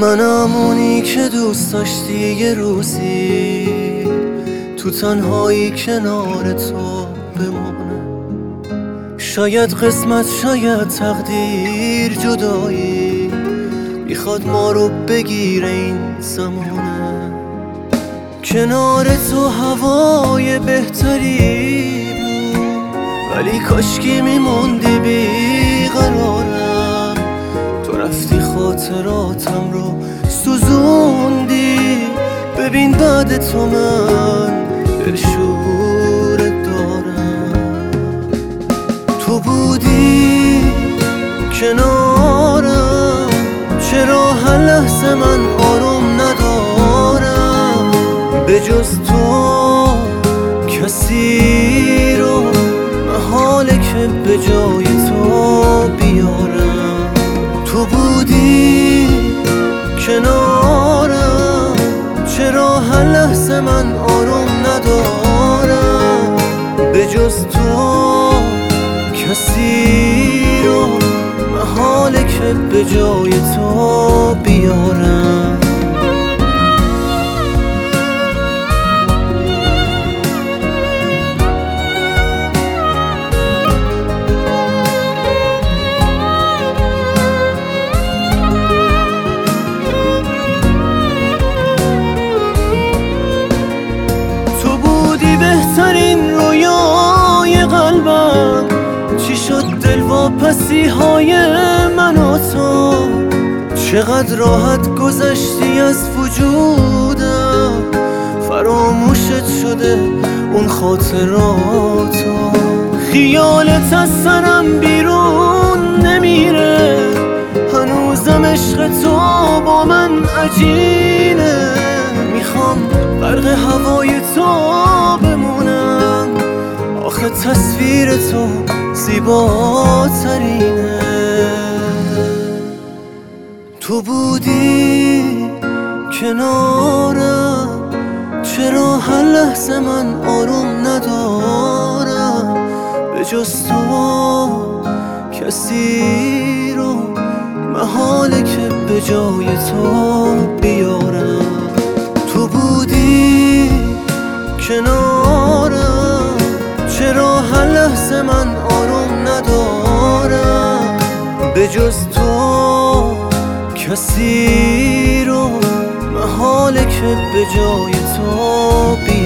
منم اونی که دوست داشتی یه روزی تو تنهایی کنار تو بمونم. شاید قسمت، شاید تقدیر، جدایی میخواد ما رو بگیره این زمانه. کنار تو هوای بهتری بود، ولی کاشکی میموندی بیقرارم. تو رفتی خاطراتم رو سوزوندی، ببین بعد تو من دلشورت دارم. تو بودی کنارم، چرا هر لحظه من آروم ندارم؟ به جز تو کسی رو محاله که به جای تو بیارم. تو بودی کنارم، چرا هر لحظه من آروم ندارم؟ به جز تو کسی رو محاله که به جای تو بیارم. بهترین رویای قلبم، چی شد دلواپسی های من و تو؟ چقدر راحت گذشتی از وجودم، فراموشت شده اون خاطراتو. خیالت از سرم بیرون نمیره، هنوزم عشق تو با من عجینه. میخوام برق هوای تو بمونم، آخه تصویر تو زیباترینه. تو بودی کنارم، چرا هر لحظه من آروم ندارم؟ به جز تو کسی رو محاله که به جای تو بیارم. تو بودی کنارم، چرا هر لحظه من آروم ندارم؟ به جز تو کسی رو محاله که به جای تو بیارم.